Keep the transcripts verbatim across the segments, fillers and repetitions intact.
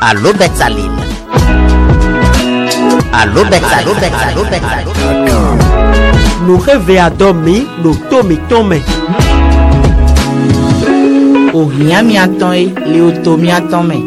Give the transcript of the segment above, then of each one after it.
Allô Betsalil. Allô Betsalil. Allô Betsalil. Nous rêvons à dormir, nous tomons, tomons. O rien m'y attend et l'auto m'y attend mais.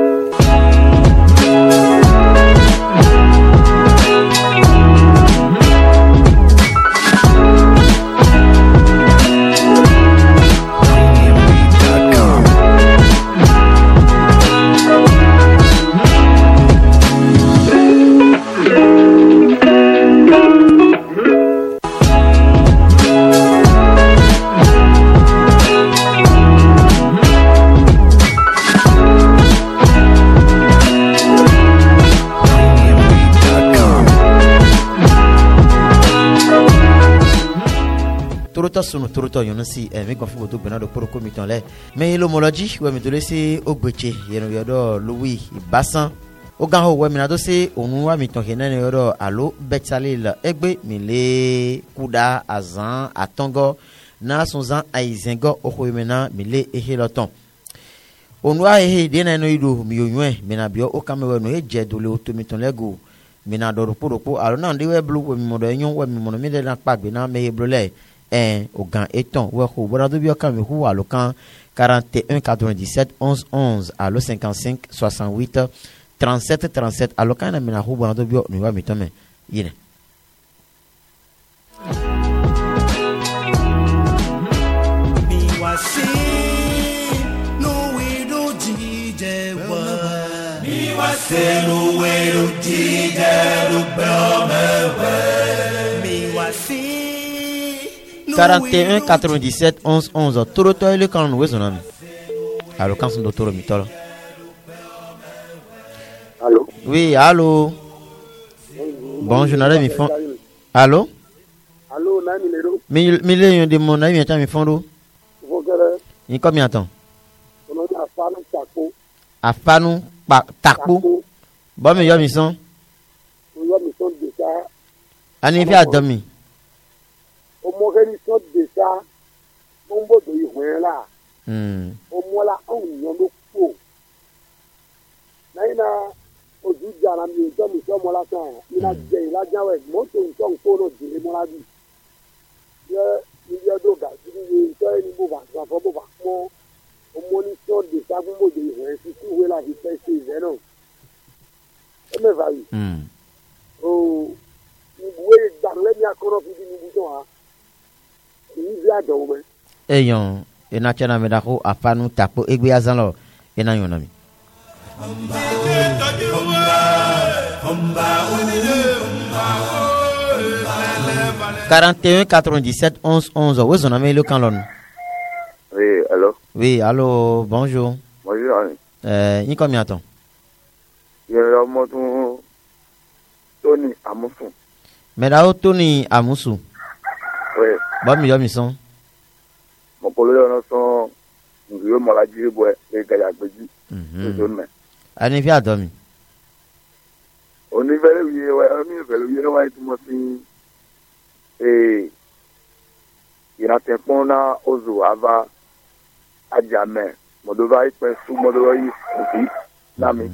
Sunu turuto yonsi e mi konfi boto bena do poro komiton le me l'homologie we mi to lesi ogbeche yeno yodo Louis Bassan o gan ho we mi na do se onu wa mi ton kenene yodo Allô Betsalil egbe mi le kuda azan atongo na sonzan aizengo o ho mena mi le eheloton onu wa ehe de na no ido mi oyun mi na bio o kamewe no eje do le otomiton lego mi na do poro po alo na de we blue we mi mo do yun we mi mo no mi de na pagbe na me hebrole un au Gan Eton ou au Bordeaux Biocam ou à l'Ocan quarante et un quatre-vingt-dix-sept onze onze à l'O cinquante-cinq soixante-huit trente-sept trente-sept à l'Ocan na mina ou Bordeaux Bio nous va mitome yine quarante et un quatre-vingt-dix-sept onze onze toro to ile kan we zonami allo kan son docteur mitolo allô oui allô bonjour nare mi fon allô allô na mi lero mi mi le yon de mon ami ta mi fondo vogere ni combien temps on a afanu tako afanu pa tako bon mi yo mi son yo mi son de ça ani fi adomi o mo gani so de ça mon bo do ihwe la hmm o mo la on yo no po na ina o ju jara mi to mi so mo la tan ina je la jawe mo to nton ko no de mo la bi ye ni ye do ga ji ni to ni bo ba so fo bo ba mo o mo ni so de ça mo bo do ihwe si ku we la hi pe se ze no e me va yi hmm o ni we da le mi akoro fi ni bu to ha eyon ena chana me dako afanu tapo egbe azan lo ena yonami quarante et un quatre-vingt-dix-sept onze onze we zonami le kan lon oui allô oui allô bonjour bonjour euh ni combien temps yero mo tun Tony Amusu me da o Tony Amusu oui ba mi yo mi son mo polo yo no son ngiyo mo la jiri bo e ga ya gbeji so me ani fi adomi oni vele wi wa oni vele wi no wa tu mo si eh ira te pona ozu ava ajame mo do vai pe su mo do yi ofi na mi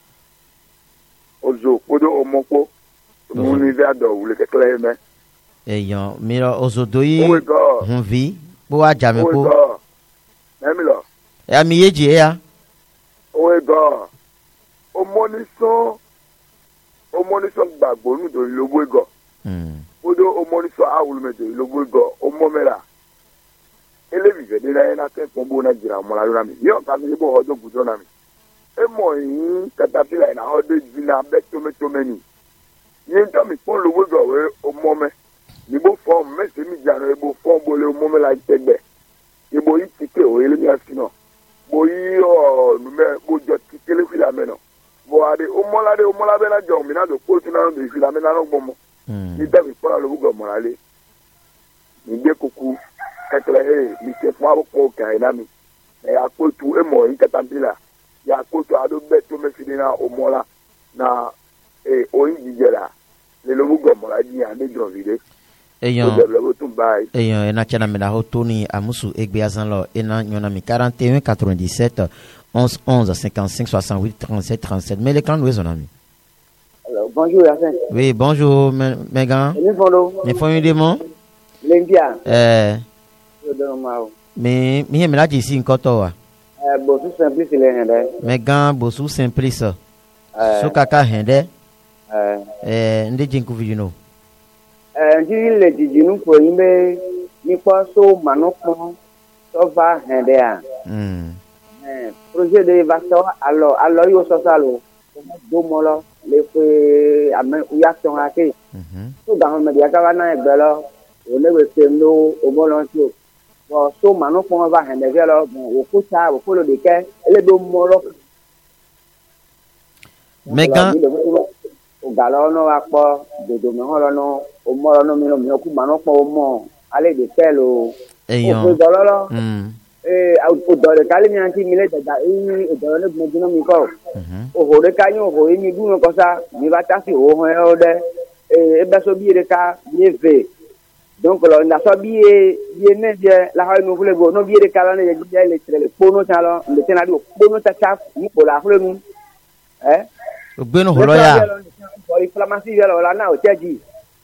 ozu kodo omoko mo ni ve ado wule ke kle me eyan mira ozodoyi hun vi bo wa jame ko emilo e ami yeji e ya o e go o moniso o moniso gbagbo nu do logo ego mm odo o moniso awulu me do logo ego o momela elevi ve na na ke pombo na jira mo la mi yo ka mi bo odo gudo na mi e mo yin katapila na odo jina beto meto meni yin to mi pon logo ego we o mome ni bo form me se mi jano e bo form bo le o mome la tegbe e bo yi tike o ele mi asino bo yi o nume bo jo tike le fila me no bo ade o mola de o mola be na jo mi na do ko tu na do fila me na no gbomo ni da mi pon lo go mo la le ni de kuku kakle he mi se fo abo ko ka ina mi e akotu e mo yi katambila ya akotu ado beto me fina o mola na e o yi jijera le lo go mo la ji ande dro vide eyan eyan ena chana me da ho Tony Amusu egbe azan lo ena nyona mi quarante et un quatre-vingt-dix-sept onze onze cinquante-cinq soixante-huit trente-sept trente-sept. Mais les clans nous son ami. Alors, bonjour, Yacine. Oui, bonjour, mes gars. Nous faisons. Nous faisons une démon. L'India. Euh. Je donne ma. Mais, mais, mais là, ici, encore toi. Euh, Bossou Simplice, il est hende. Mes gars, Bossou Simplice. Euh. Sokaka hende. Euh. Euh, Ndé Djenkou Vidino. Euh, Ndiri le Djidjinou pour yimbe. Ni pas so manopon. So va hende a. Hmm. Euh, projet de vaccin, alors, alors, yo so salo. Do molo. Le fue amen uyaction ake. Mhm. So dans le média kavana e belo. On est pemno au boloncio. Bon, so manopon va hende velo. Bon, au kucha, au polo de ke. Ele do molo. Mes gars. O galon no akpo de do me holo no o mo no mi no mi ku mano po o mo ale de telo Eyon. o do lo Hmm. eh o do le kali mi anti mi le da i o do le mo dino mi ko Mhm. o ho de kanyo ho mi du no ko sa mi ba ta si o ho e o de eh e be so bi de ka mi ve donc lo na so bi e bi ne je la ha no fule go no bi de kala ne je je le tre po no cha lo le tena di po no cha cha ni po la fule nu eh Ogbe no holo ya. Inflammation yalo la na o teji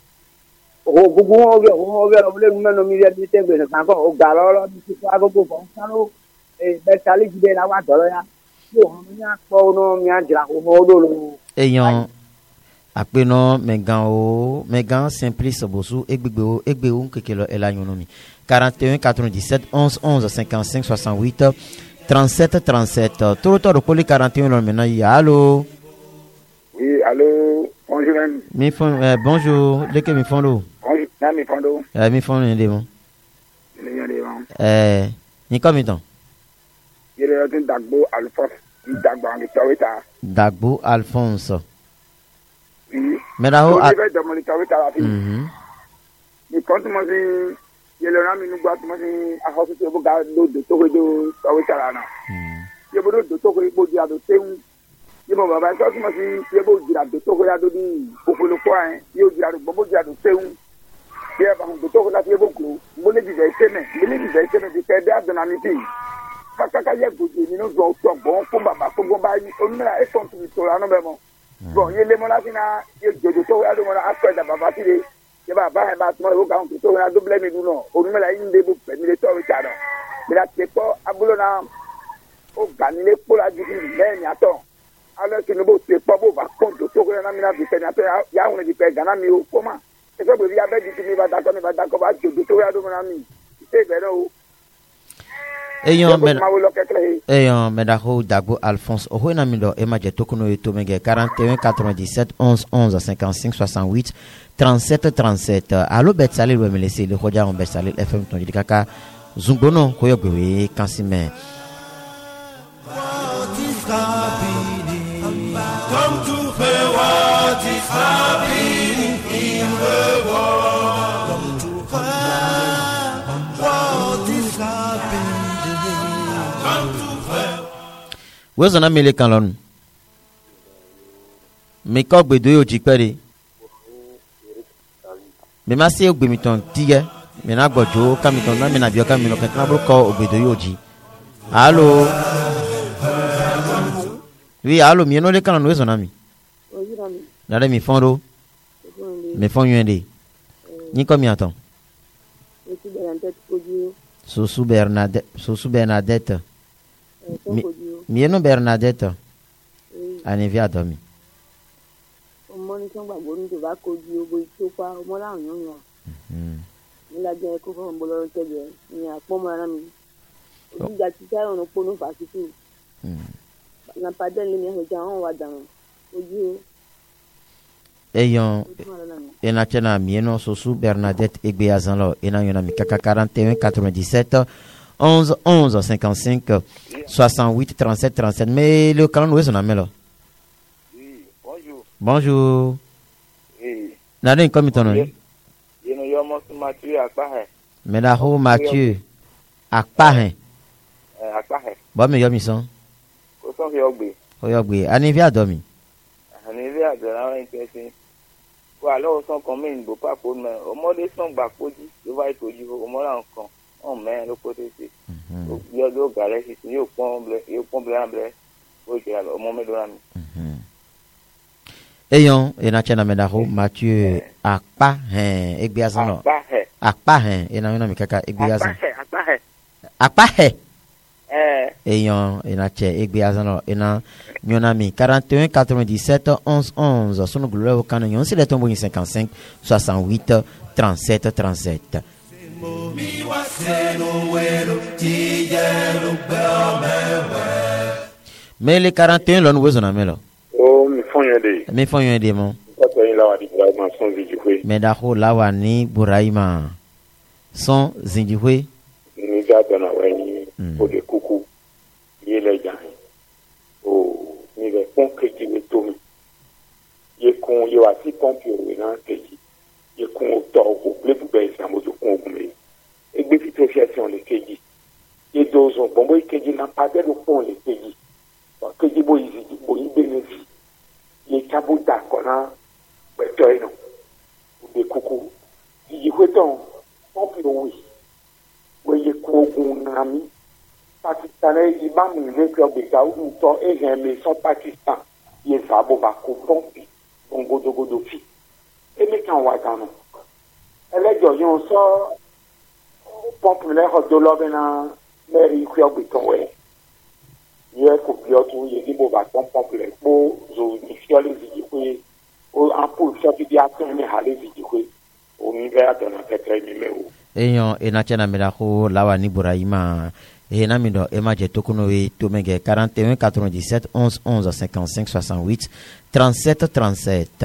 o gugu o ge o ge o le no mi ya bite gbe na ko o ga lo lo bi ko agogo fo sano e be tali jide la wa dolo ya yo ho mi a po no mi a jira o ho do lo Eyon. Apeno Megan o Megan Simplice Bossou egbegbe o egbe o nkekelo elanyonomi quarante et un quatre-vingt-dix-sept onze onze cinquante-cinq soixante-huit trente-sept trente-sept. Tout le temps de coller quarante et un là maintenant. Allô. Oui, allô, bonjour. Mi fon euh, bonjour, leke mi fon lo. Bonjour, na mi fondo. Euh, mi fon ndé bon. Ni yande bon. Euh, ni combien de temps? Yere yotin dagbo alfos, ni dagbo ngi tawita. Dagbo Alphonse. Oui. Mais là, o ah, ni ve do mo ni tawita la fi. mhm. Ni kontu mo si yele na mi nu gba mo si a hospital bo ga do do to do tawita la na. Mm. Ye bo do do to bo di ado teun. Ye mo baba so mo si ye bo di ado to ya do di opolo ko an, ye o di ado bo di ado teun. Ye ba do to la ye bo gro. Mo le di ve teme, mo le di ve teme di ke da do na mi ti. Kaka ye go di ni no zo to bon ko baba ko go ba ni o mi la e kontu to la no be mo. Bon, ye le mo la fina ye jojo to ya do mo la after da baba ti de. Ye ba ba ba to mo ka on to ya do blame du no. O mi la yin de bu pe mi le to wi ta no. Mi la te ko abulo na o ga ni le po la ju me ni ato. Alors que nous ne pas beau va compte tout ce que nous avons fait il y a on dit que Ghana mi o comment c'est que il y a pas dit que va d'accord va d'accord va tout tout ya do mon ami c'est vrai ou Eyon men Eyon men dako Dagbo Alphonse o ho na mi do e ma je tokuno e to mege quarante et un quatre-vingt-dix-sept onze onze cinquante-cinq soixante-huit trente-sept trente-sept. Allo bet salil we me laisser le khoja on bet salil F M ton di kaka zungono ko yo gwe kansime. Comme tout fait what is happening in the world. Comme tout fait what is happening. Comme tout fait. Wezo na mele kan lonu. Mi ko gbe do yo ji pere. Mi ma se ogbe mi ton tige. Mi na gbojo ka mi ton na mi na bi o ka mi no kan na bro ko ogbe do yo ji. Allô. Oui, allô, mi no le kan no wezo na mi. Nare mi fondo. Mi fon yende. Ni combien de temps? Sosu Bernadette, Sosu Bernadette. Mi mi no Bernadette. Ani via dormi. Ọmọ ní sọ́ngbà gbóni tó bá kojú ogbó tí ó pa ọmọ láwọn yàn yàn. Nílá jẹ́ kó fọ́n bọ́ lọ́rọ́ tẹ́lẹ̀ ní àpọ́nmọ́ ara mi. Òjìjà ti sáré ọ̀nà pọ́nú fàṣítù. Nàpàdé ní ẹ̀jẹ̀ àwọn wà dànù. Ojú Eyon ena chena mieno Sosu Bernadette egbe azanlo ena yona mi kaka quarante et un quatre-vingt-dix-sept onze onze cinquante-cinq soixante-huit trente-sept trente-sept. Mais le calendrier wezo na melo. Oui, bonjour. Bonjour. Oui. Nade nkomi tono ni? Yeno yo mo Mathieu Akpahe. Me la ho Mathieu Akpahe. Eh Akpahe. Bo me yo mi son. Ko so fi ogbe. O yo gbe ani vi adomi. Ani vi adora wan pesin. Wa lo son kan mi bo pa ko me. Ọmọdé son gba poji, lo va itoji ọmọ ra nǹkan. On me lo ko te se. Yo do gale si yo pomble, yo pomble amble. O je la o moment do ami. Eyon, ena chena medaro Mathieu akpa hen egbiazan lo. Akpa he. Akpa hen ena ena mi kaka egbiazan. Akpa he, akpa he. Akpa he. Eh. Eyon ena che egbiazan lo ena nyona mi quarante et un quatre-vingt-dix-sept onze onze sunu glou kana nyon si le tombo cinquante-cinq soixante-huit trente-sept trente-sept. Mais les quarante et un là nous besoin melo. Oh, mi font yende. Me font un démon. Papa il a dit vraiment son vidéo. Mais dako lawa ni buraima. Son zindiwe. Ni ga dona wani o de kuku. Yele jan. Oh, ni le pon que tu me tournes. Ye kon yo ati pon pio na keji. Ye kon to ko ble bu be sa mo to kon gume. E gbe fi to fiation le keji. Ye dozo bombo keji na pa de do pon le keji. Keji bo izi bo ibe ne fi. Ye tabu da kona be to ino. De kuku. Yi hweton pon pio wi. We ye ko gun na mi. Pakistanais yi ba mi le club de Gaoudou to e me son Pakistan. Ye sa bo ba ko pompi. On godo godo fi. E me kan wa gano. Elejo yon so pompi le ho do lo bena meri club de ton we. Ye ko bio tu ye di bo ba pompi le bo zo ni fiole zi ku o apu so bi atin me hale zi ku o mi ve adona petre mi me o. Eyon ena chena medako lawa ni buraima. Et namido ema jetokuno e tomege quarante et un quatre-vingt-dix-sept onze onze cinquante-cinq soixante-huit trente-sept trente-sept.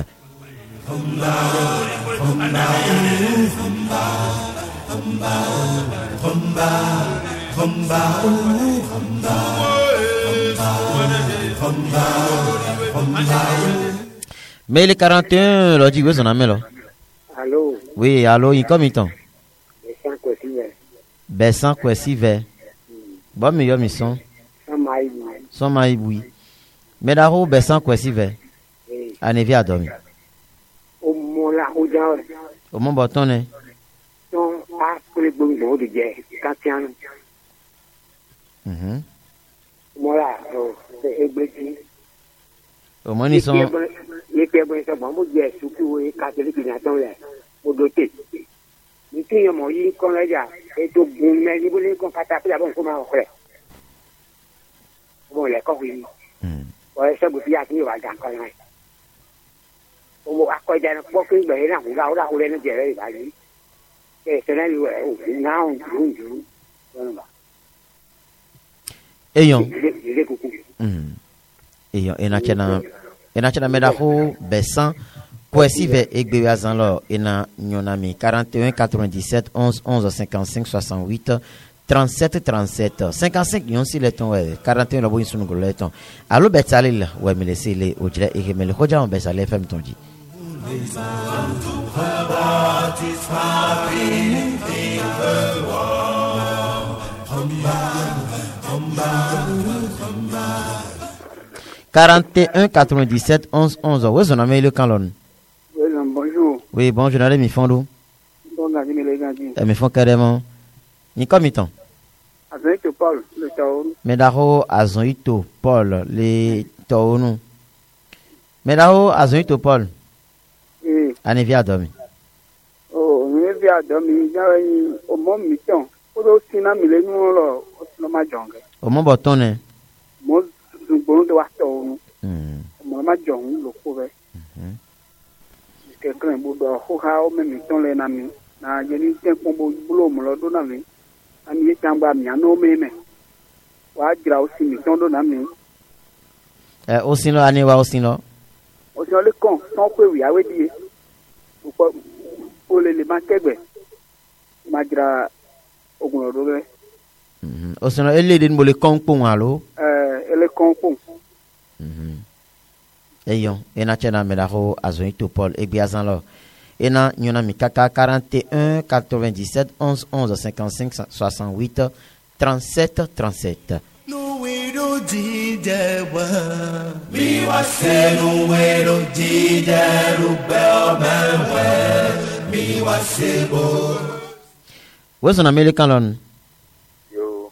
Mais les quarante et un lo digo son amelo. Allô. Oui, allô, il comme temps. Bessan ko si ve. Bessan ko si ve. Bon me yo mi son. Son mai. Son mai oui. Mais daro Bessan ko si ve. Anevi adomi. O mo la o ja. O mo botone. Son a ko le gbo gbo de je. Katian. Mhm. Mo la o e gbeti. O mo ni son. Ye pe bo so bon mo je su ki wo ka te ki na ton le. O do te. Ni ti yo mo yi kon la ja. Et tout bon mais ni voulez qu'on pas taper bon comment on fait bon les corps oui ouais ça vous fiat ni va dans quand même on va quoi dire pour que ben là on va là on les dire va lui et c'est là lui là on joue voilà Eyon il est coucou Eyon ena chena ena chena medako Bessan Kwesi ve egbe azan lo ena nyonami quarante et un quatre-vingt-dix-sept onze onze cinquante-cinq soixante-huit trente-sept trente-sept cinquante-cinq yon si le ton we quarante et un lo bo insunu go le ton alo betalil we me laisser le ojira e me le hoja on besale fm ton di quarante et un quatre-vingt-dix-sept onze onze we zona me le kanlon. Bonjour. Oui, bonjour, allez, mi fondou. Bon, gadi me le gadi. Eh, mi fond carrément. Ni comme temps. Avec Paul, le taon. Mais d'aro azonito Paul, les taonu. Mais d'aro azonito Paul. Oui. Ane via domi. Oh, mi via domi, j'avais au mon mi-temps. Odo sina mi le nu lo, no ma jonge. Au mon botone. Mo zubon de wa taonu. Hmm. Mo ma jonge lo ko be. Mhm. Quelqu'un bodo ho ha o me mi ton le na mi na je ni ten ko bo bulo mo lo do na mi ami e tangba mi ano me me wa gira o si mi ton do na mi Eh, osino ane wa osino. o si le kon ton pe wi awe die o ko o le le ma kegbe ma gira ogun do be Mhm. Osino ele den bole konpon alo. eh ele kon pon Mhm. Eyon, ena chena medaro azonito Paul egbe azan lo. Ena nyonami kaka quarante et un quatre-vingt-dix-sept onze onze cinquante-cinq soixante-huit trente-sept trente-sept. No way to didewa. Mi wa se no way to dideru bel man we. Mi wa se bo. Où est-ce qu'on a mis les canons? Yo,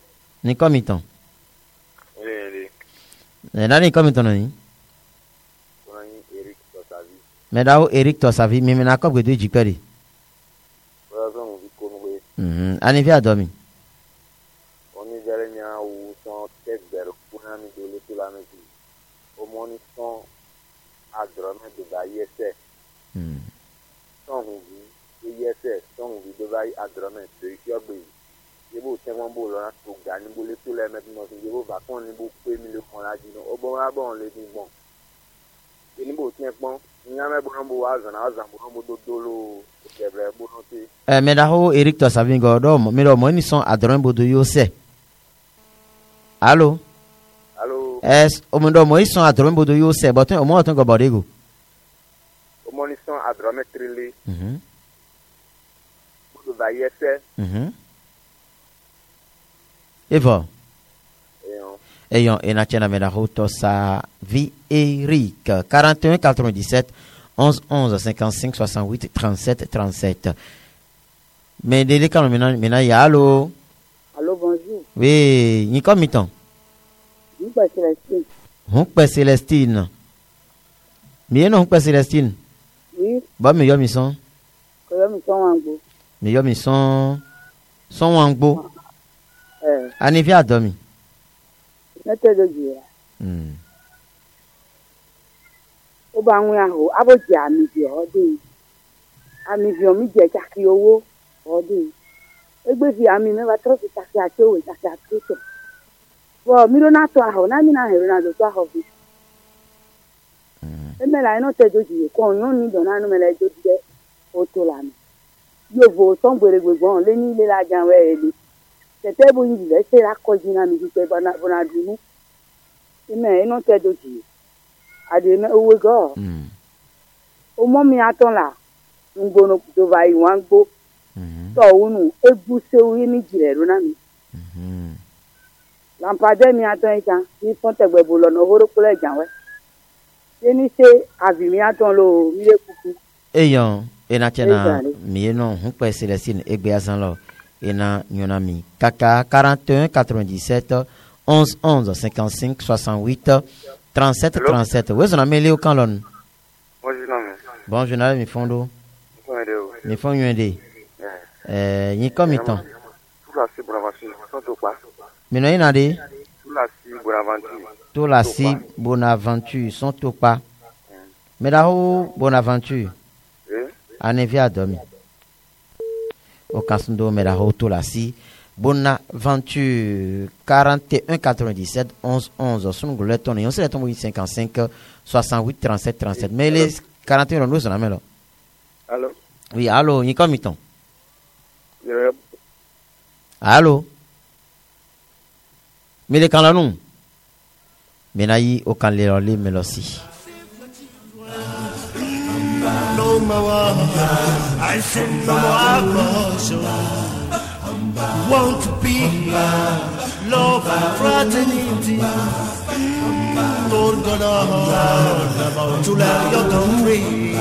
Ni komiton. Ele. Eh, nani komiton ni? Oni Eric Tosavi. Medao Eric Tosavi, mimi na kopwe do jiperi. Brazon vi konwe. Mhm. Ani via domi. Oni jare nya u son tekber kuna mi dole to la mesi. O moni son adrome de ba yese. Mhm. Son vi yese, son vi de ba adrome to ikyo yebo tẹwọn bò lọ́nà tó ga níbo lé tó lẹ́mẹ́tì náà sí yebo bàkàn níbo pé mi lè kàn lájú náà ó bọ́n rábọ̀n lé ní gbọ̀n níbo tiẹ̀ pọ́n ìyá mẹ́bọ̀n náà bò wá zànà àzàn bò náà bò dòdò ló kẹ̀bẹ̀rẹ̀ bò náà sí. ẹ mẹdaho Eric Tosavi ngọ dọ mi dọ mọ ní sọn àdọrọn bodo yóò sẹ. alo. alo. ẹ ọmọ dọ mọ ní sọn àdọrọn bodo yóò sẹ bọtún ọmọ ọtún gọ bọdẹ go. ọmọ ní sọn àdọrọn mẹtìrìlẹ. bodo bá yẹ sẹ. Evo. Ayant et Nathalie Medaho Tosavi Eric quarante et un quatre-vingt-dix-sept onze onze cinquante-cinq soixante-huit trente-sept trente-sept. Mais dès quand maintenant maintenant y a allô. Allô, bonjour. Oui, ni comme mi-temps. Oui, pas Célestine. On peut Célestine. Mais non, on peut Célestine. Oui. Bon, mais yo mi son. Que yo mi son wangbo. Mais yo mi son son wangbo. Eh. Ani via domi. Nete do jira. Hmm. Ó bá wọ́n aho abo je ami bi ode. Ami bi omi je chaki owó ode. Egbe fi ami me ba tro fi chaki achowe chaki achoto. Bo mi ro na to aho na mi na hero na do to aho fi. Hmm. E me la ino te do jire ko yon ni do na no me la do je o to la mi. Yo vo ton gbere gbegbo le ni ile la jan we ele. Tete bo yin le se la ko jina mi pe bona bona dunu. Ime ino te do jire. Ade me owe go. Hmm. O mo mi aton la. Ngbono do va yi wan gbo. Mhm. To unu egbu se oyi ni jire ro na mi. Mhm. Lampade mi aton itan ni fon tegbe bo lo no horo kule janwe. Se ni se avi mi aton lo mi le kuku. Ayant et Nathalie mi non on peut Célestine egbe azan lo. Ena Nyonami Kaka quarante et un quatre-vingt-dix-sept onze onze cinquante-cinq soixante-huit trente-sept trente-sept. Où est-ce qu'on a mêlé au canlon? Bon, je n'ai mi fondo. Mi fond yuende. Euh, ni comme étant. Mais non, il y a des. Tout la si Bonaventure sont tout pas. Mais là-haut, Bonaventure. En effet, à dormir. Au Kasundo Medaho Tolasi Bonaventure quarante et un quatre-vingt-dix-sept onze onze son goleton et on s'est tombé cinquante-cinq soixante-huit trente-sept trente-sept. Mais les quarante et un nous on a mis là. Allô. Oui, allô, ni comme ton. Allô. Mais les quand là non. Mais naï au quand les les melosi. No more, I said no more. Want to be love and fraternity. Lord God, about to let your country.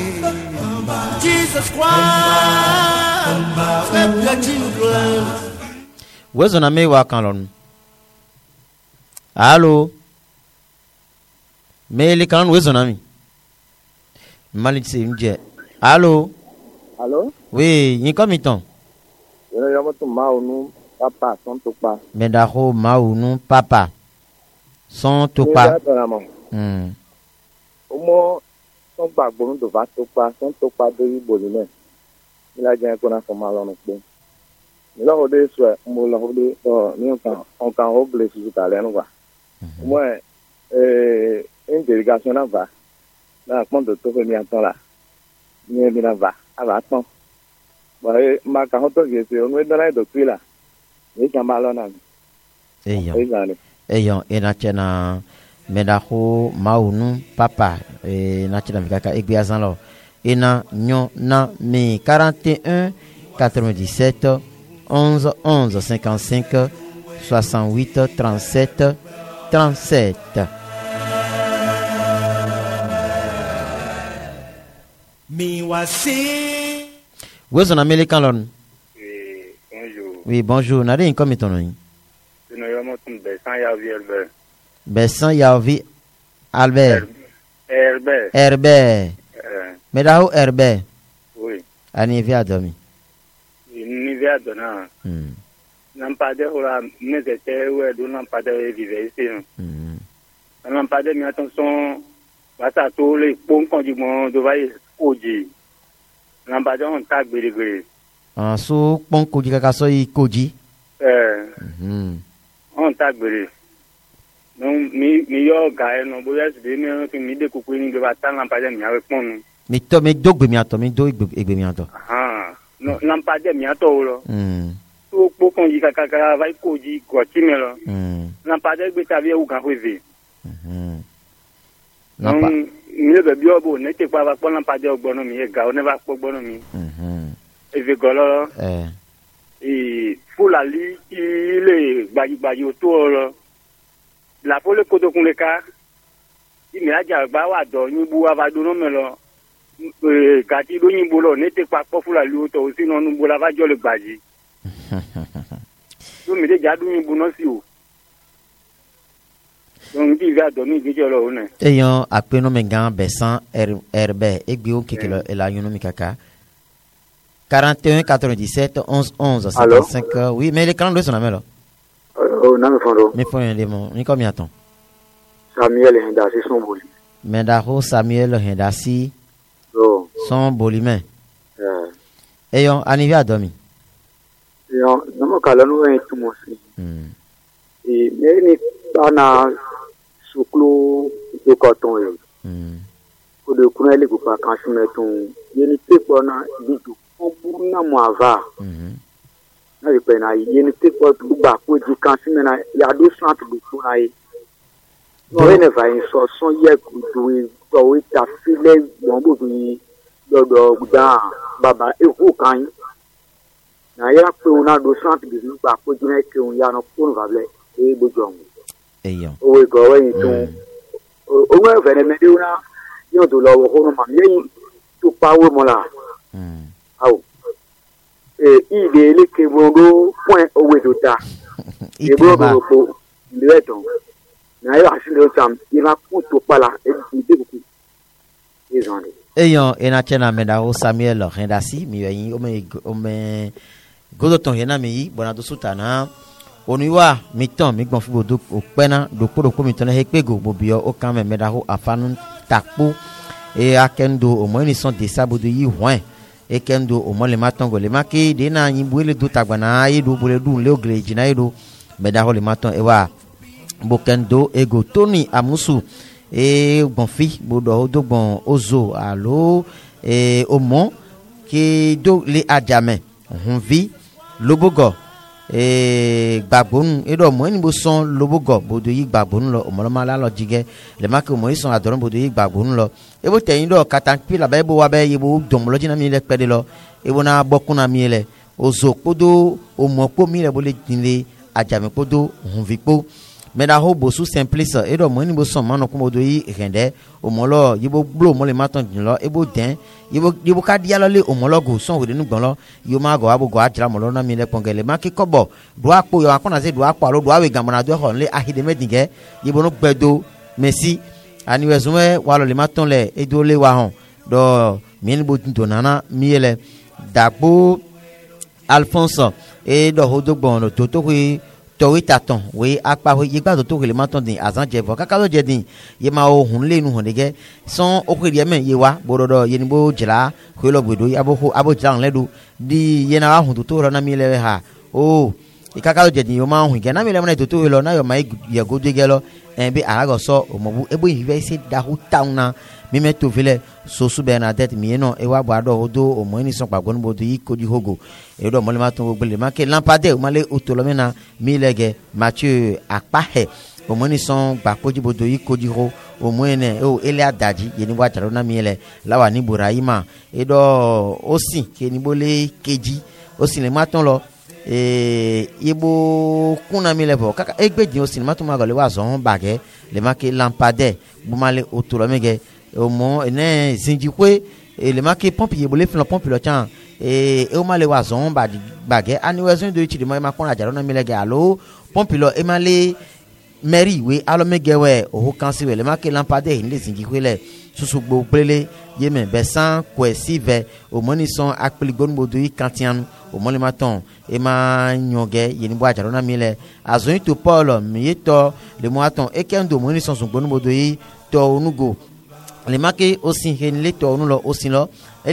Jesus Christ, help your children. Where's on a me wa kanlon? Allô. Mais les kanlon where's on a me? Malik c'est une jet. Allô? Allô? Oui, ni comme ton. Yo yo mo to ma onu papa son to pa. Medaho maunu papa. Son to pa. Hmm. Omo son pa gbonu to va to pa, son to pa do ibo ni me. Ni la je ko na fo ma lo no pe. Ni lo de so mo lo de o ni on kan on kan o ble su ta le no wa. Mo eh en délégation na va. Na pon to to fe mi aton la. Ni mi na va, ava ton. Ba ma ka ho to ge se o no do na do twila. Ni chamba lo na. Eyon. Eyon enachena medaho maunu papa e nachena vikaka egbiazan lo. Ena nyon na mi quarante et un quatre-vingt-dix-sept onze onze cinquante-cinq soixante-huit trente-sept trente-sept. Mi wasi. Où est-ce qu'on a mis les canlons? Oui, bonjour. Oui, bonjour. N'a rien comme ton nom. Sinon, il y a mon Bessan Yavi Herbert. Bessan Yavi Albert. Herbert. Herbert. Euh, Medaho Herbert. oui. Ani via domi. Ni via dona. Hmm. Lampade ora nezete we do lampade vive ici. Hmm. Lampade mi attention bata to le pon kon di mo do vai oji. Lampade on tag gbere gbere. Ah so pon koji kaka so i koji. Eh. Hmm. On tag gbere. Non mi mi yo ga no boya se mi no mi de kuku ni do bata lampade mi awe pon. Mi to mi dogbe mi ato mi do egbe mi ato. Ah. No lampade mi ato lo. Hmm. To po kon yi kaka kaka vai koji ko ti me lo. Hmm. Lampade gbe ta vie u kan we. Hmm. Napa. Mi le bi obo ne te pa ba pon lampade ogbono mi e ga o ne ba po ogbono mi. Mhm. E ve golo. Eh. E fulali ile gbaji gbaji o to lo. La fole kodo kun le ka. Imi aja gba wa do yin bu wa ba do no me lo. Eh kati do yin bu lo ne te pa po fulali o to sinu nu bu la ba jo le gbaji. So mi de ja do yin bu no si o. Donc il va donner du jolo one. Eyan apeno mengan Bessan Herbert egbe o kekelo ela yono mi kaka. quarante et un quatre-vingt-dix-sept onze onze cinquante-cinq. Oui, mais les calendriers sont à là. Oh, non, mais fondo. Mais faut un démon. Ni combien de temps? Samuel Hendasi son boli. Mendaho Samuel Hendasi Oh. son bolimen. Eh. Eyan anivi a dormi. Yo, non mo kala no en tout mo si. Hmm. E mais ni bana suklo de coton yo. Hmm. Ko de kuna ile ko pa kan shi metun. Ye ni te bona bidu. On burna mo ava. Mhm. Na ye pe na ye ni te ko tu ba ko ji kan shi na ya do centre de ko na ye. No ene va in so son ye ku du to we ta file mo bo du do do guda baba e ko kan. Na ya pe una do centre de ba ko ji na ke un ya no ko va ble e bo jong. Eyan. O we go we tun. O mo ve ne me de una yo do lo wo ko no ma ye tu pa we mo la. Hmm. Aw. Eh ide le ke bondo point o we do ta. E bo bo ko le ton. Na yo asile tam ira ku to pala e de ku. Ezande. Eyan ena chena Mendaho Samuel Hendasi mi yin o me o me godo ton yena mi bona do sutana. Oniwa mi ton mi gbon fubo do o pena do podo ko mi ton he pego bo bio o kan me Mendaho afanu takpo e akendo o mo ni son de sabodo yi hwan e kendo o mo le maton go le make de na yin buele do tagbana yi do bole du le ogreji na yi do Mendaho le maton e wa bokendo ego Tony Amusu e bonfi bodo do bon ozo alo e omo ki do le ajame on vi lobogo e gbagbonu e do mo ni bo son lobogo bodo yi gbagbonu lo omo lo ma la lo jige le ma ke mo yi son adoron bodo yi gbagbonu lo e bo teyin do katanpi la ba bo wa be yi bo dom lo jina mi le pede lo e bo na bokun na mi le ozo podo omo po mi le bo le jinle ajame podo on vi po Mendaho bosu simplice e do mo ni bo son mano ko modo yi rende o mo lo yibo blo mo le maton din lo e bo den yibo yibo ka dia lo le o mo lo go son we nu gbon lo yo ma go abo go ajira mo lo na mi le pongele ma ki kobo do apo yo akona se do apo alo do awe gamona do ho le ahide medinge yibo no gbedo merci ani we zume wa lo le maton le e do le wa hon do mi ni bo do nana mi ele dagbo Alphonse e do ho do gbon to to wi towi taton we akpa we yigba to to le maton din azan jevo kaka lo je din ye ma o hun le nu hon dege son o kwe ye men ye wa bododo ye ni bo jira ko lo gbedo ya bo abo jira le do di ye na hun to to ro na mi le ha o ikaka lo je din yo ma hun ge na mi le na to to lo na yo ma ye go de ge lo en bi arago so o mo bu ebo yi se da hu town na mi me to vile so su Bernadette mi no e wa gba do odo o mo ni son pagbo nbo do yi ko di hogo e do mo le ma ton gbele ma ke lampade o ma le otolomena mi lege Mathieu Akpahe o mo ni son gba ko jibo do yi ko di ho o mo ene o ele adaji ye ni wa taro na mi le lawa ni Burahima e do o sin ke ni bo le keji o sin le ma ton lo e ibo kuna mi le bo kaka egbe din o sin ma ton ma go le wa zon bage le ma ke lampade bu ma le otolomege o mo ene zinjikwe e le ma ke pompe ye bo le flan pompe lo chan e e o ma le wa zon ba bagẹ aniwẹsùn do ti de mo e ma pọn àjàrò náà mi lẹ́gẹ̀ alo pọ́ǹpì lọ e ma le mẹ́rì ìwé alọ́mẹ́gẹ́wẹ́ òhun kan sí wẹ̀ lè má ké lámpádé yìí lè sìn jíwé lẹ̀ susugbo gbélé yémẹ̀ bẹ́sán kọ̀ẹ́ sí vẹ òmọ́ni sàn akpéligbónúbodò yìí kàntíyanu òmọ́ni ma tán e ma nyọ̀gẹ́ yẹn bọ́ àjàrò náà mi lẹ̀ àzọyìn tó paul miye tọ́ lè mọ́ àtàn ekendo òmọ́ni sàn sùgbónúbodò yìí tọ́ onugo lè má ké osin hẹ́ni lè tọ́ onu lọ osin lọ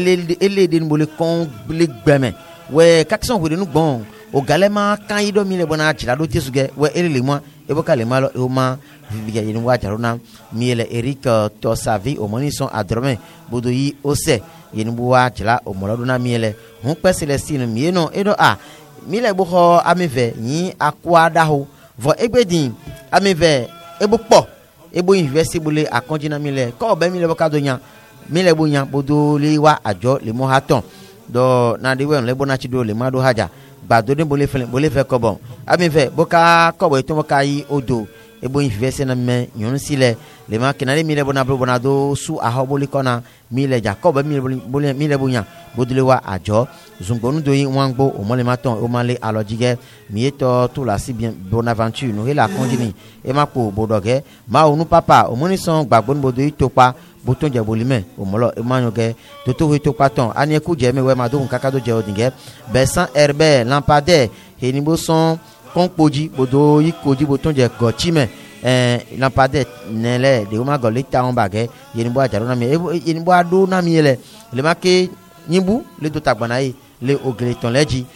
eléde níbo lè kàn lè gbẹmẹ wẹ kakisọn wẹrẹ nu gbọn o galẹ ma kan yi dọ mi lẹ bọ na jira do tesu gẹ wẹ ele le mọ ebo ka le ma lọ o ma viviya yẹn wa jaro na mi yẹlẹ eric tọsavi o mọni sọn adọrọmẹ bodo yi o sẹ yẹn bo wa jira o mọlọdun na mi yẹlẹ hun pẹ celestine mi yẹn nọ e dọ a mi lẹ bo xɔ ami vɛ yin akɔ adaho vɔ egbe din ami vɛ ebo kpɔ ebo yin vɛ sebole akɔnji na mi lɛ kɔ bɛ mi lɛ bɔ ka do nya mi lɛ bo nya bodo le wa adzɔ le mɔ ha tɔn dɔ na de wɛn lɛ bɔ na tsi do le ma do hadza gbado ne bole fɛ bole fɛ kɔbɔ ami vɛ bo ka kɔbɔ eto bo ka yi o do ebo yin vɛ sɛnɛ mɛ nyɔnu si lɛ le ma kena de mi lɛ bɔ na bɔ na do su ahɔ boli kɔna mi lɛ dza kɔbɔ mi lɛ boli mi lɛ bo nya bodo le wa adzɔ zungbɔnu do yi wọn gbɔ o mɔ le ma tɔn o ma le alɔdzigɛ mi ye tɔ to la si bien bonaventure no he la kɔndini e ma kpo bodɔgɛ ma o nu papa o mɔni sɔn gbagbɔnu bodo yi to kpa botɔn jɛ boli mɛ o mɔlɔ e ma nyɔ kɛ toto he to kpa tɔn ani eku jɛ mɛ wɛ ma do kun kaka do jɛ o dingɛ bɛsan ɛribɛ lampadɛ henibo sɔn kɔnkpodzi bodo yi kodzi botɔn jɛ gɔtsi mɛ ɛɛ lampadɛ nɛlɛ de o ma gɔ le ta wɔn ba gɛ yenibo adzaro na mi yenibo ado na mi yɛ lɛ le ma ke nyibu le do tagbana ye le ogele tɔn lɛ dzi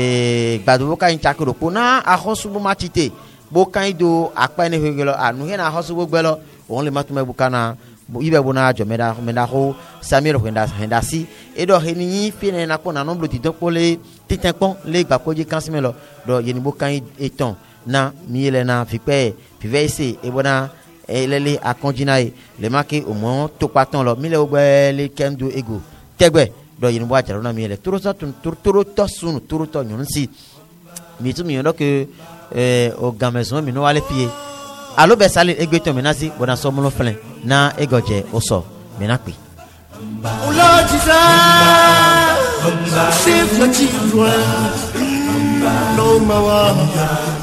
ee gbadowo ka yin tsakero ko na axɔsubu ma ti te bo kan yi do akpa ne hege lɔ anu he na axɔsubu gbɛ lɔ òun le ma tún bɛ bu kana yi bɛ bo na jɔ mɛ da mɛ da ko samuel hɛnda hɛnda si edɔ he ni yi fi ne na kpɔ na nɔbolo ti dɔ kpɔ le titɛ kpɔn le gbakpɔdzi kansi mɛ lɔ dɔ yenibo kan yi etɔn na mi yɛlɛ na fikpɛ fivɛ yi se ebo na elele akɔndzi na ye le ma ke omɔ tokpa tɔn lɔ mi lɛ wo gbɛ le kɛm do ego tɛgbɛ dɔ yenibo adzaro na mi yɛlɛ torotɔ tun torotɔ sunu torotɔ nyɔnu si mi tu mi yɔ dɔ ke ɛɛ o gamɛzɔn mi no wale fie alo bɛ sali egbe tɔn mi na si bɔnna sɔmɔlɔ filɛ na egɔdze o sɔ mi na kpe. Oh Lord Jesus, save your children. No more.